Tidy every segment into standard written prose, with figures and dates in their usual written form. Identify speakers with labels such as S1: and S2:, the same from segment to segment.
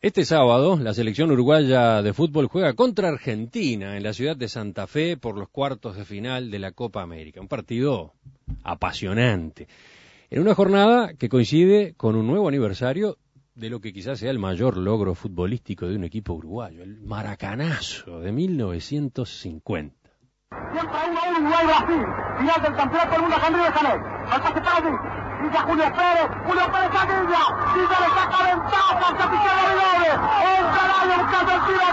S1: Este sábado, la selección uruguaya de fútbol juega contra Argentina en la ciudad de Santa Fe por los cuartos de final de la Copa América. Un partido apasionante. En una jornada que coincide con un nuevo aniversario de lo que quizás sea el mayor logro futbolístico de un equipo uruguayo, el Maracanazo de 1950.
S2: Siempre 1-1 Uruguay-Brasil, final del campeonato del mundo con Río Janeiro. Al pase Pablo, Villa Julio Pérez a Villa, Villa le saca ventaja al capitán de Vidales, el Carayo buscando el tiro,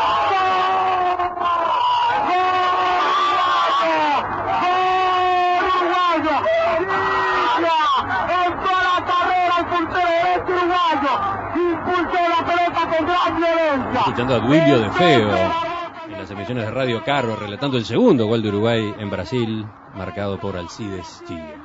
S2: ¡Gol uruguayo! Villa, en toda la carrera el puntero derecho uruguayo, impulsó la pelota con gran violencia.
S1: Escuchando a Duilio de Feo en las emisiones de Radio Carro, relatando el segundo gol de Uruguay en Brasil, marcado por Alcides Chile.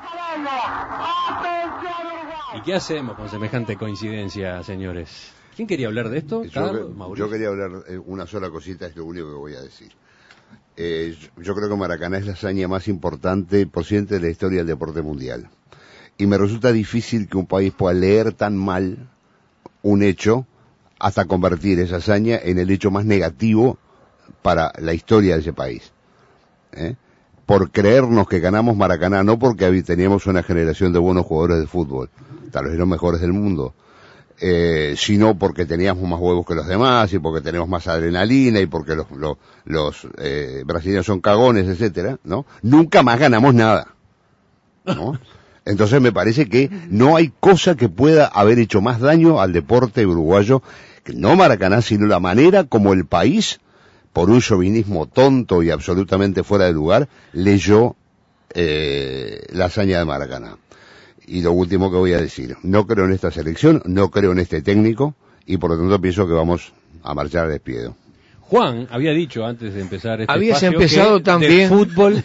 S1: ¿Y qué hacemos con semejante coincidencia, señores? ¿Quién quería hablar de esto?
S3: Yo quería hablar una sola cosita, es lo único que voy a decir. Yo creo que Maracaná es la hazaña más importante posiblemente de la historia del deporte mundial. Y me resulta difícil que un país pueda leer tan mal un hecho hasta convertir esa hazaña en el hecho más negativo para la historia de ese país. Por creernos que ganamos Maracaná, no porque teníamos una generación de buenos jugadores de fútbol, tal vez los mejores del mundo, sino porque teníamos más huevos que los demás, y porque tenemos más adrenalina, y porque los brasileños son cagones, etcétera, ¿no? Nunca más ganamos nada, ¿no? Entonces me parece que no hay cosa que pueda haber hecho más daño al deporte uruguayo, que no Maracaná, sino la manera como el país, por un chauvinismo tonto y absolutamente fuera de lugar, leyó la hazaña de Maracaná. Y lo último que voy a decir, no creo en esta selección, no creo en este técnico, y por lo tanto pienso que vamos a marchar al despido.
S1: Juan había dicho antes de empezar este
S4: Habías
S1: espacio
S4: empezado
S1: que
S4: también.
S1: de fútbol.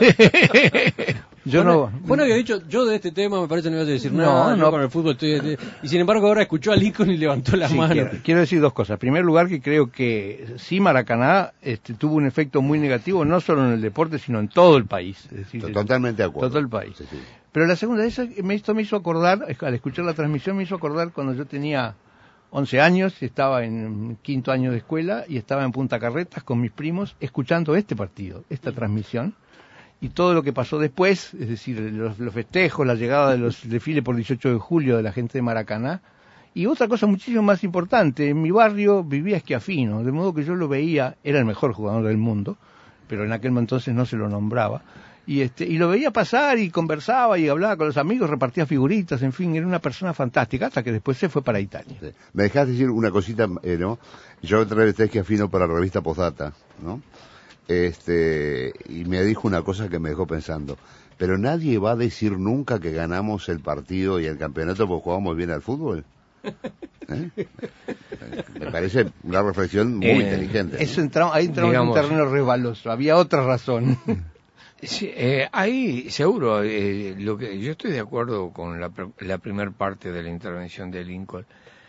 S4: Juan
S1: había dicho, yo de este tema me parece que no ibas a decir nada, no, con el fútbol estoy... Y sin embargo ahora escuchó a Lincoln y levantó la mano.
S4: Quiero decir dos cosas. En primer lugar, que creo que sí Maracaná tuvo un efecto muy negativo, no solo en el deporte, sino en todo el país. Es decir,
S3: totalmente de acuerdo.
S4: Todo el país.
S3: Sí.
S4: Pero la segunda, esto me hizo acordar, al escuchar la transmisión, me hizo acordar cuando yo tenía 11 años, estaba en quinto año de escuela y estaba en Punta Carretas con mis primos escuchando este partido, esta transmisión, y todo lo que pasó después, es decir, los festejos, la llegada de los desfiles por 18 de julio de la gente de Maracaná, y otra cosa muchísimo más importante, en mi barrio vivía Schiaffino, de modo que yo lo veía, era el mejor jugador del mundo, pero en aquel entonces no se lo nombraba, y lo veía pasar y conversaba y hablaba con los amigos, repartía figuritas, en fin, era una persona fantástica, hasta que después se fue para Italia.
S3: Sí. Me dejaste decir una cosita, ¿no? Yo entrevisté a Schiaffino para la revista Postdata, ¿no? Y me dijo una cosa que me dejó pensando, pero nadie va a decir nunca que ganamos el partido y el campeonato porque jugamos bien al fútbol. Me parece una reflexión muy inteligente, ¿no?
S4: Ahí entramos en un terreno resbaloso, había otra razón.
S5: Sí, ahí seguro, lo que yo estoy de acuerdo con la primera parte de la intervención de Lincoln.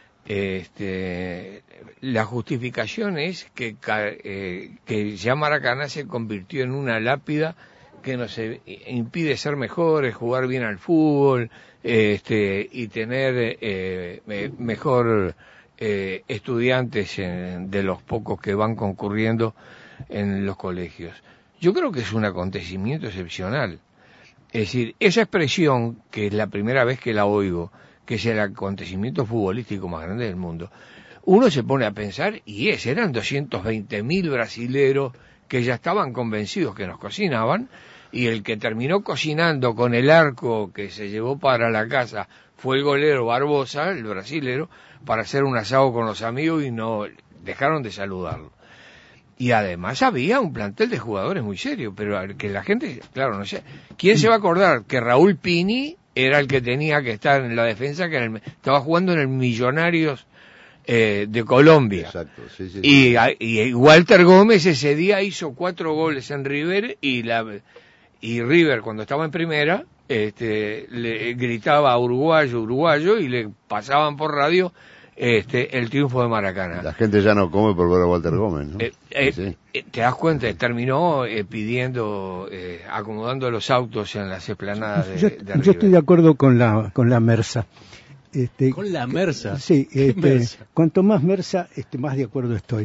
S5: La justificación es que ya Maracaná se convirtió en una lápida que nos impide ser mejores, jugar bien al fútbol, y tener mejor estudiantes de los pocos que van concurriendo en los colegios. Yo creo que es un acontecimiento excepcional. Es decir, esa expresión, que es la primera vez que la oigo, que es el acontecimiento futbolístico más grande del mundo, uno se pone a pensar, eran 220.000 brasileros que ya estaban convencidos que nos cocinaban, y el que terminó cocinando con el arco que se llevó para la casa fue el golero Barbosa, el brasilero, para hacer un asado con los amigos, y no dejaron de saludarlo. Y además había un plantel de jugadores muy serio, pero que la gente, claro, no sé, ¿quién se va a acordar que Raúl Pini era el que tenía que estar en la defensa, que estaba jugando en el Millonarios de Colombia?
S3: Exacto, sí.
S5: Y Walter Gómez ese día hizo 4 goles en River, y River, cuando estaba en primera, le gritaba uruguayo, y le pasaban por radio el triunfo de Maracaná.
S3: La gente ya no come por ver a Walter Gómez, ¿no?
S5: Sí. Te das cuenta, terminó pidiendo, acomodando los autos en las esplanadas de River.
S6: Yo estoy de acuerdo con la Mersa.
S1: Con la Mersa.
S6: Sí,
S1: Mersa.
S6: Cuanto más Mersa, más de acuerdo estoy.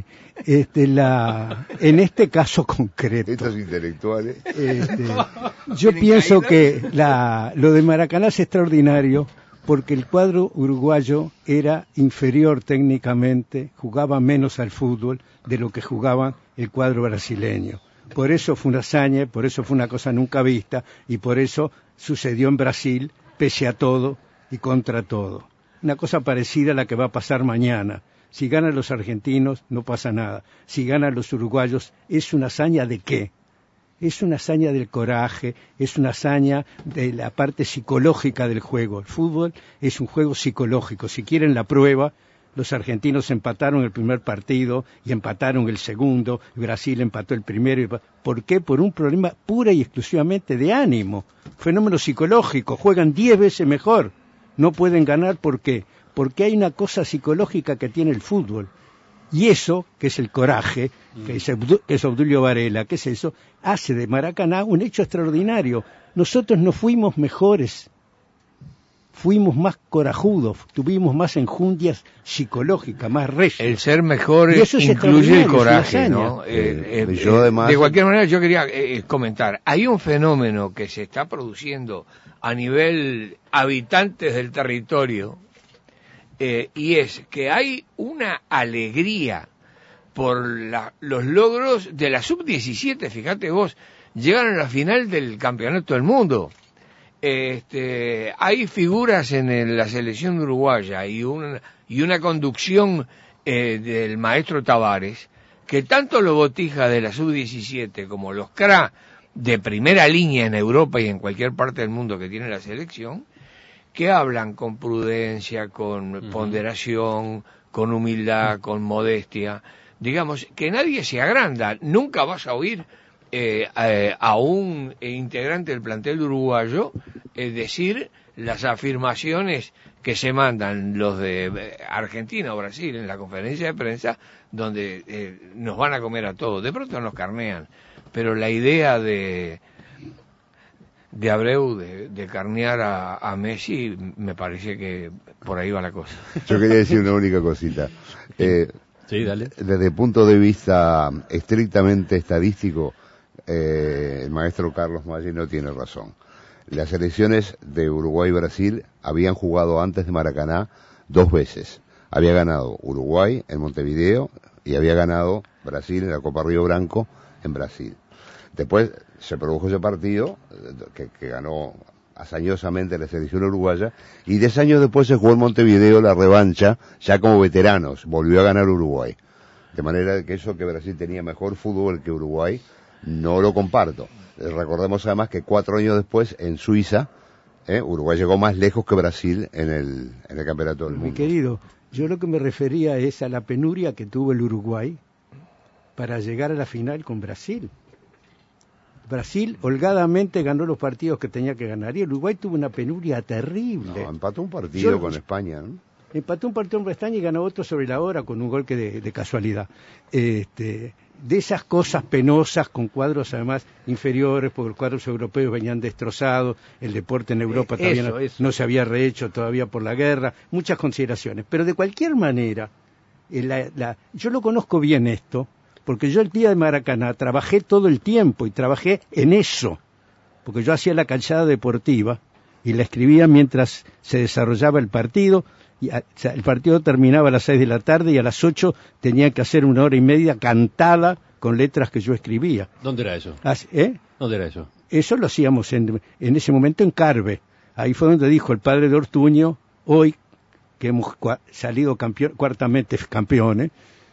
S6: En este caso concreto.
S3: Estos intelectuales.
S6: Yo pienso que lo de Maracaná es extraordinario porque el cuadro uruguayo era inferior técnicamente, jugaba menos al fútbol de lo que jugaba el cuadro brasileño. Por eso fue una hazaña, por eso fue una cosa nunca vista y por eso sucedió en Brasil, pese a todo y contra todo. Una cosa parecida a la que va a pasar mañana. Si ganan los argentinos, no pasa nada. Si ganan los uruguayos, ¿es una hazaña de qué? Es una hazaña del coraje, es una hazaña de la parte psicológica del juego. El fútbol es un juego psicológico. Si quieren la prueba, los argentinos empataron el primer partido y empataron el segundo, Brasil empató el primero. ¿Por qué? Por un problema pura y exclusivamente de ánimo, fenómeno psicológico, juegan 10 veces mejor, no pueden ganar, ¿por qué? Porque hay una cosa psicológica que tiene el fútbol, y eso, que es el coraje, que es Obdulio Varela, que es eso, hace de Maracaná un hecho extraordinario. Nosotros no fuimos mejores, fuimos más corajudos, tuvimos más enjundias psicológicas, más reyes.
S5: El ser mejor incluye el coraje, ¿no?
S3: Yo además,
S5: de cualquier manera, yo quería comentar, hay un fenómeno que se está produciendo a nivel habitantes del territorio, y es que hay una alegría por los logros de la sub-17, fíjate vos, llegaron a la final del campeonato del mundo. Hay figuras en la selección uruguaya y una conducción del maestro Tavares que tanto lo botija de la sub-17 como los CRA de primera línea en Europa y en cualquier parte del mundo que tiene la selección, que hablan con prudencia, con ponderación, con humildad, con modestia. Digamos, que nadie se agranda. Nunca vas a oír a un integrante del plantel uruguayo decir las afirmaciones que se mandan los de Argentina o Brasil en la conferencia de prensa, donde nos van a comer a todos. De pronto nos carnean, pero la idea de Abreu de carnear a Messi, me parece que por ahí va la cosa.
S3: Yo quería decir una única cosita.
S1: Sí, dale.
S3: Desde el punto de vista estrictamente estadístico, el maestro Carlos Maggi no tiene razón. Las selecciones de Uruguay y Brasil habían jugado antes de Maracaná 2 veces. Había ganado Uruguay en Montevideo y había ganado Brasil en la Copa Río Branco en Brasil. Después se produjo ese partido que ganó hazañosamente la selección uruguaya, y 10 años después se jugó en Montevideo la revancha, ya como veteranos, volvió a ganar Uruguay. De manera que eso, que Brasil tenía mejor fútbol que Uruguay, no lo comparto. Recordemos además que 4 años después, en Suiza, Uruguay llegó más lejos que Brasil en el campeonato del mundo.
S6: Mi querido, yo lo que me refería es a la penuria que tuvo el Uruguay para llegar a la final con Brasil. Brasil holgadamente ganó los partidos que tenía que ganar y el Uruguay tuvo una penuria terrible.
S3: No, empató un partido con España, ¿no?
S6: Empató un partido con España y ganó otro sobre la hora con un gol que de casualidad. De esas cosas penosas con cuadros además inferiores, porque los cuadros europeos venían destrozados, el deporte en Europa todavía no se había rehecho todavía por la guerra, muchas consideraciones. Pero de cualquier manera, yo lo conozco bien esto, porque yo el día de Maracaná trabajé todo el tiempo y trabajé en eso, porque yo hacía la calzada deportiva y la escribía mientras se desarrollaba el partido, y el partido terminaba a las 6 de la tarde y a las 8 tenía que hacer 1 hora y media cantada con letras que yo escribía.
S1: ¿Dónde era eso?
S6: ¿Dónde era eso? Eso lo hacíamos en ese momento en Carve. Ahí fue donde dijo el padre de Ortuño, hoy que hemos salido cuartamente campeones,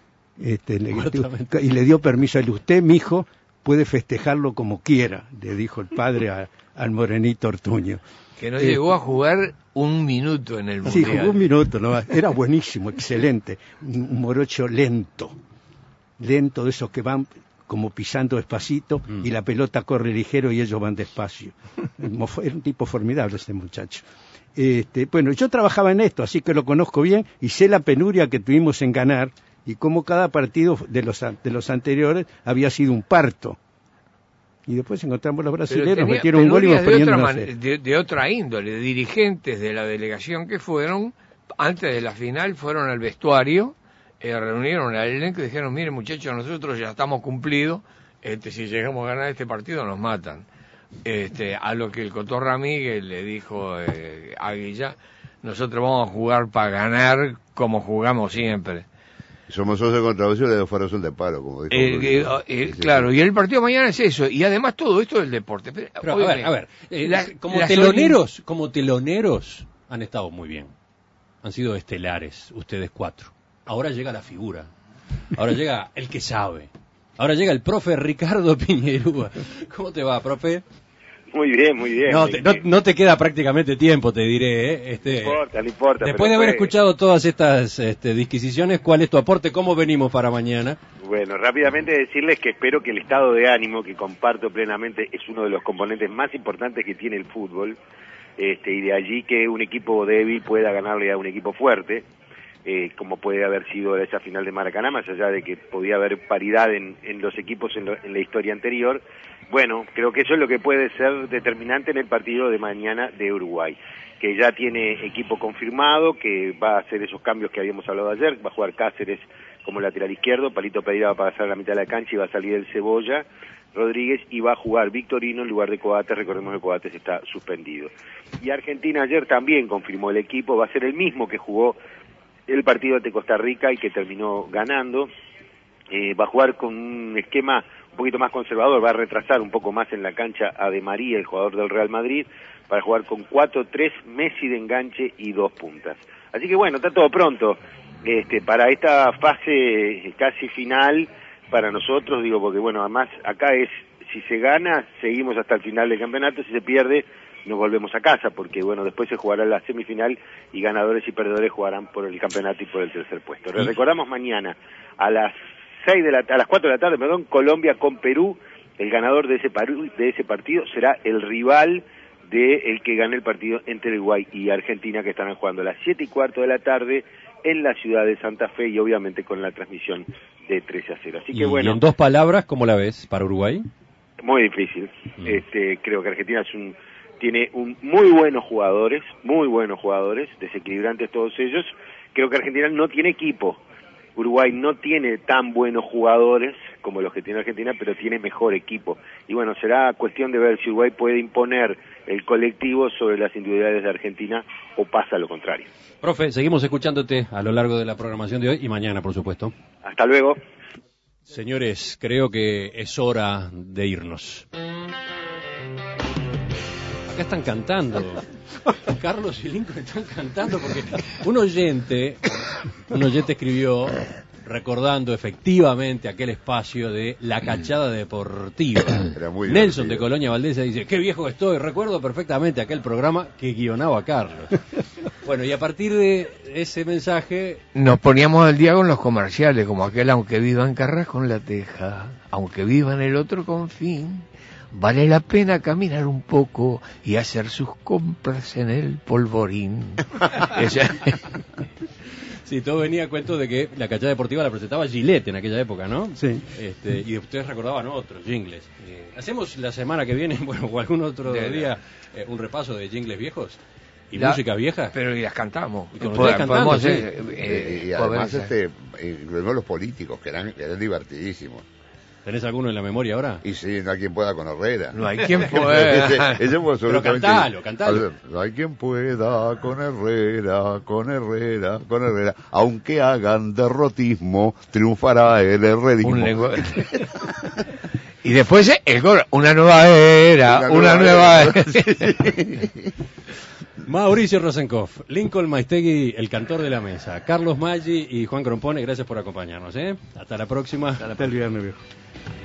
S6: y le dio permiso a él. Usted, mi hijo, puede festejarlo como quiera, le dijo el padre al morenito Ortuño.
S5: Que no llegó a jugar 1 minuto en el Mundial.
S6: Sí, jugó 1 minuto, ¿no? Era buenísimo, excelente. Un morocho lento de esos que van como pisando despacito y la pelota corre ligero y ellos van despacio. Era un tipo formidable este muchacho. Bueno, yo trabajaba en esto, así que lo conozco bien y sé la penuria que tuvimos en ganar y cómo cada partido de los anteriores había sido un parto. Y después encontramos los
S5: Pero
S6: brasileños, metieron un gol y nos ponían
S5: de otra índole, dirigentes de la delegación que fueron, antes de la final, fueron al vestuario, reunieron al elenco y dijeron, mire muchachos, nosotros ya estamos cumplidos, si llegamos a ganar este partido nos matan. A lo que el Cotorra Miguel le dijo a Guilla, nosotros vamos a jugar para ganar como jugamos siempre.
S3: Somos socios contra socios, los fueros son de paro, como dijo.
S5: Claro, y el partido de mañana es eso, y además todo esto del deporte.
S1: Pero a ver, como teloneros han estado muy bien, han sido estelares ustedes cuatro. Ahora llega la figura, ahora llega el que sabe, ahora llega el profe Ricardo Piñerúa. ¿Cómo te va, profe?
S7: Muy bien, muy bien.
S1: No te queda prácticamente tiempo, te diré.
S7: No importa.
S1: Después de haber escuchado todas estas disquisiciones, ¿cuál es tu aporte? ¿Cómo venimos para mañana?
S7: Bueno, rápidamente decirles que espero que el estado de ánimo, que comparto plenamente, es uno de los componentes más importantes que tiene el fútbol, y de allí que un equipo débil pueda ganarle a un equipo fuerte, como puede haber sido esa final de Maracaná, más allá de que podía haber paridad en los equipos en la historia anterior. Bueno, creo que eso es lo que puede ser determinante en el partido de mañana de Uruguay, que ya tiene equipo confirmado, que va a hacer esos cambios que habíamos hablado ayer, va a jugar Cáceres como lateral izquierdo, Palito Pereira va a pasar a la mitad de la cancha y va a salir el Cebolla Rodríguez, y va a jugar Victorino en lugar de Coates. Recordemos que Coates está suspendido. Y Argentina ayer también confirmó el equipo, va a ser el mismo que jugó el partido ante Costa Rica y que terminó ganando. Va a jugar con un esquema un poquito más conservador, va a retrasar un poco más en la cancha a Di María, el jugador del Real Madrid, para jugar con 4-3, Messi de enganche y 2 puntas. Así que bueno, está todo pronto para esta fase casi final para nosotros, digo, porque bueno, además acá es, si se gana, seguimos hasta el final del campeonato, si se pierde, nos volvemos a casa, porque bueno, después se jugará la semifinal y ganadores y perdedores jugarán por el campeonato y por el tercer puesto. Les recordamos mañana a las 4 de la tarde, Colombia con Perú. El ganador de ese partido será el rival del que gane el partido entre Uruguay y Argentina, que estarán jugando a las 7:15 de la tarde en la ciudad de Santa Fe, y obviamente con la transmisión de 13-0. Así que bueno.
S1: Y en 2 palabras, ¿cómo la ves para Uruguay?
S7: Muy difícil. Creo que Argentina tiene muy buenos jugadores, desequilibrantes todos ellos. Creo que Argentina no tiene equipo. Uruguay no tiene tan buenos jugadores como los que tiene Argentina, pero tiene mejor equipo. Y bueno, será cuestión de ver si Uruguay puede imponer el colectivo sobre las individualidades de Argentina o pasa lo contrario.
S1: Profe, seguimos escuchándote a lo largo de la programación de hoy y mañana, por supuesto.
S7: Hasta luego.
S1: Señores, creo que es hora de irnos. Acá están cantando. Carlos y Lincoln están cantando porque un oyente escribió recordando efectivamente aquel espacio de la cachada deportiva. Nelson de Colonia Valdesa dice, qué viejo estoy, recuerdo perfectamente aquel programa que guionaba Carlos. Bueno, y a partir de ese mensaje
S5: nos poníamos al día con los comerciales, como aquel aunque viva en Carrasco en la Teja, aunque viva en el otro confín, vale la pena caminar un poco y hacer sus compras en el polvorín.
S1: Sí, todo venía a cuento de que la cachada deportiva la presentaba Gillette en aquella época, ¿no?
S6: Sí.
S1: Y ustedes recordaban otros jingles. Hacemos la semana que viene, bueno, o algún otro día, un repaso de jingles viejos y música vieja.
S5: Pero y las cantamos.
S1: Y con ustedes cantando, sí.
S3: Y además incluimos los políticos, que eran divertidísimos.
S1: ¿Tenés alguno en la memoria ahora?
S3: Y sí, no hay quien pueda con Herrera.
S5: No hay quien pueda.
S3: Ese fue absolutamente...
S1: Pero cantalo.
S3: No hay quien pueda con Herrera. Aunque hagan derrotismo, triunfará el herrerismo.
S5: Y después el coro, una nueva era.
S1: Mauricio Rosenkopf, Lincoln Maistegui, el cantor de la mesa, Carlos Maggi y Juan Crompone, gracias por acompañarnos. Hasta la próxima.
S6: Hasta el viernes, viejo.